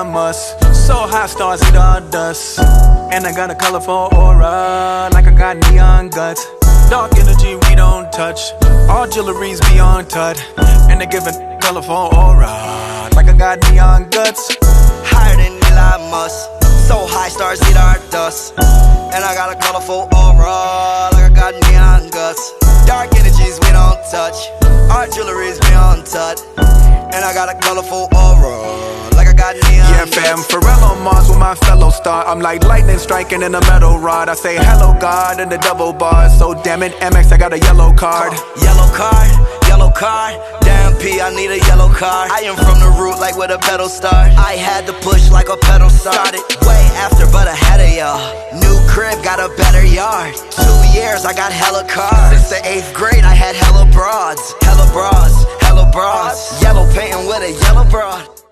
Elon Musk. So high, stars eat all dust. And I got a colorful aura, like I got neon guts. Dark energy we don't touch. All jewelry's beyond touch. And they give a colorful aura, like I got neon guts. Higher than Elon Musk. So high, stars eat our dust. And I got a colorful aura, like I got neon guts. Dark energies we don't touch. Our jewelry's beyond touch. And I got a colorful aura, like I got neon Yeah, fam, Pharrell on Mars with my fellow star. I'm like lightning striking in a metal rod. I say hello God in the double bars. So damn it, MX, I got a yellow card. Yellow card, yellow card. Damn P, I need a yellow card. I am from the root like where the pedal start. I had to push like a pedal started. Way after but ahead of y'all. New crib, got a better yard. 2 years, I got hella cars. Since the 8th grade, I had hella broads. Hella bras, hella bras. Yellow painting with a yellow broad.